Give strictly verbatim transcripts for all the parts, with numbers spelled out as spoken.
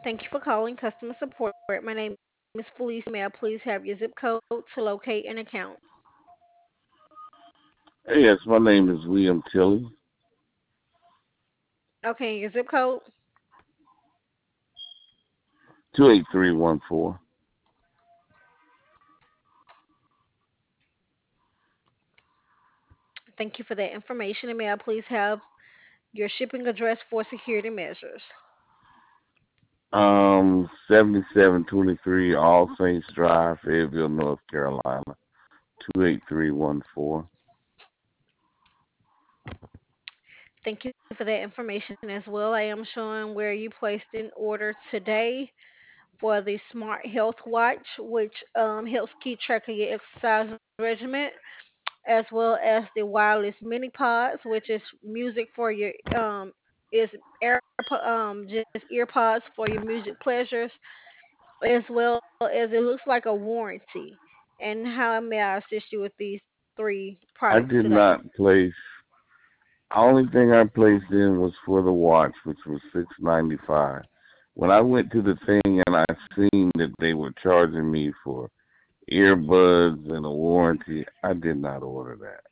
Thank you for calling customer support. My name is Felicia. May I please have your zip code to locate an account? Hey, yes, my name is William Tilly, Okay, your zip code. two eight three one four. Thank you for that information. And may I please have your shipping address for security measures? Um, seventy-seven twenty-three All Saints Drive, Fayetteville, North Carolina, two eight three one four. Thank you for that information as well. I am showing where you placed an order today for the Smart Health Watch, which um, helps keep track of your exercise regimen, as well as the wireless mini pods, which is music for your um is air um just ear pods for your music pleasures, as well as it looks like a warranty. And how may I assist you with these three I products did today? not place. Only thing I placed in was for the watch, which was six ninety five. When I went to the thing and I seen that they were charging me for earbuds and a warranty, I did not order that.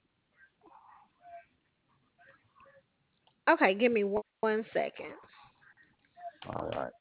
Okay, give me one, one second. All right.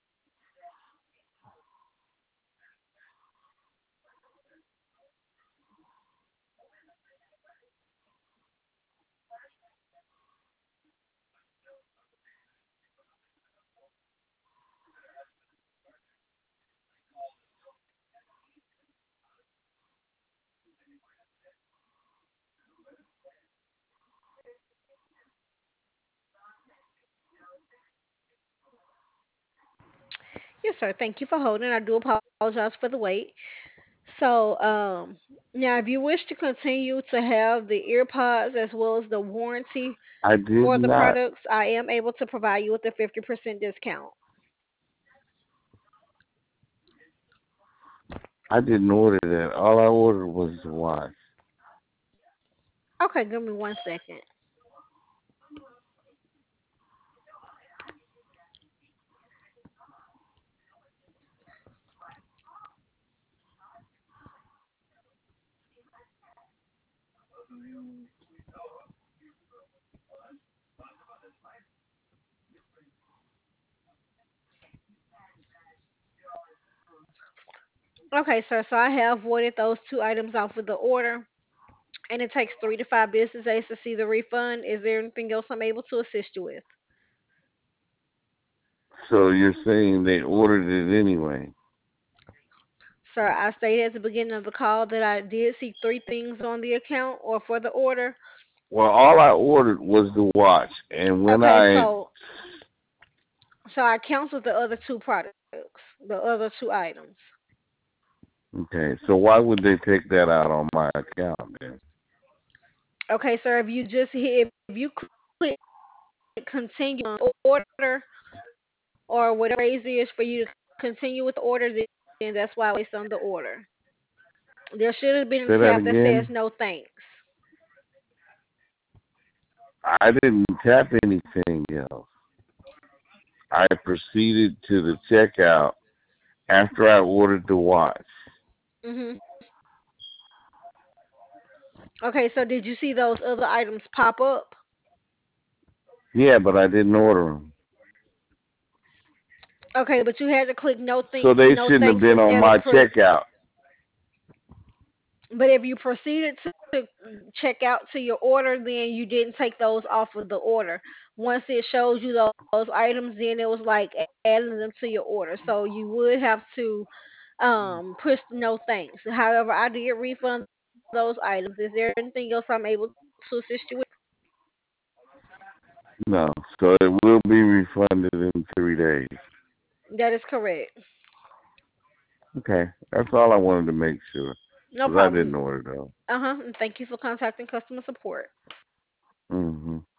Yes, sir. Thank you for holding. I do apologize for the wait. So, um, now if you wish to continue to have the ear pods as well as the warranty I did for the not. products, I am able to provide you with a fifty percent discount. I didn't order that. All I ordered was the watch. Okay, give me one second. Okay, sir. So I have voided those two items off of the order, and it takes three to five business days to see the refund. Is there anything else I'm able to assist you with? So you're saying they ordered it anyway? Sir, I stated at the beginning of the call that I did see three things on the account or for the order. Well, all I ordered was the watch, and when Okay, I so so I canceled the other two products, the other two items. okay, so why would they take that out on my account then? Okay, sir, if you just hit, if you click continue on order or whatever phrase is for you to continue with the order, then that's why I placed on the order. There should have been Say a that tab that says again. no thanks. I didn't tap anything else. I proceeded to the checkout after I ordered the watch. Mhm. Okay, so did you see those other items pop up? Yeah, but I didn't order them. Okay, but you had to click no thank So they no shouldn't have thanks been on instead of my put. checkout. But if you proceeded to, to check out to your order, then you didn't take those off of the order. Once it shows you those, those items, then it was like adding them to your order. So you would have to um push no thanks. However, I did refund those items. Is there anything else I'm able to assist you with? No, so it will be refunded in three days. That is correct. Okay, that's all I wanted to make sure, No because I problem. didn't order those. Uh huh. And thank you for contacting customer support. hmm